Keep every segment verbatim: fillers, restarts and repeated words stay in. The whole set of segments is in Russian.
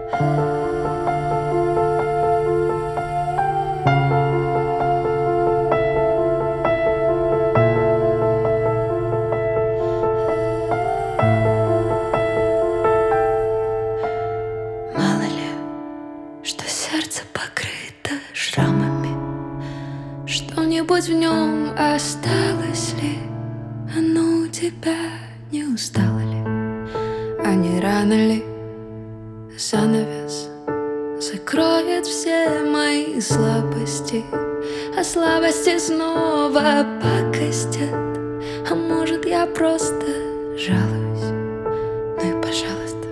Мало ли, что сердце покрыто шрамами, что-нибудь в нем осталось ли? Оно у тебя не устало ли? А не рано ли занавес закроет все мои слабости, а слабости снова покостят? А может, я просто жалуюсь? Ну и пожалуйста.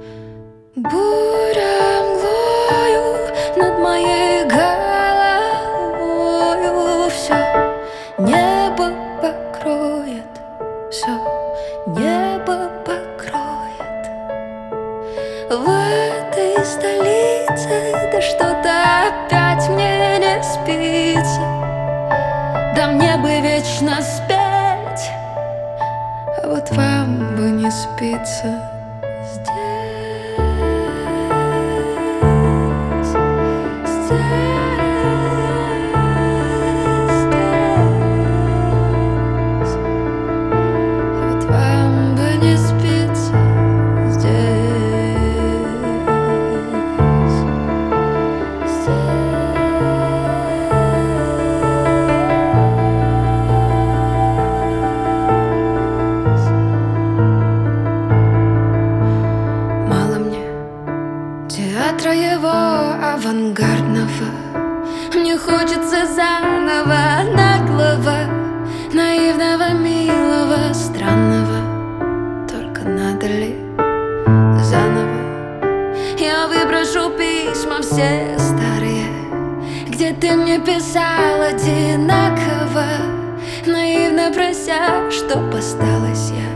Буря мглою над моей головою, все небо покроет, все небо покроет. В этой столице да что-то опять мне не спится. Да мне бы вечно спеть, а вот вам бы не спится здесь. Театра его авангардного мне хочется заново, наглого, наивного, милого, странного. Только надо ли заново? Я выброшу письма все старые, где ты мне писал одинаково, наивно прося, чтоб осталась я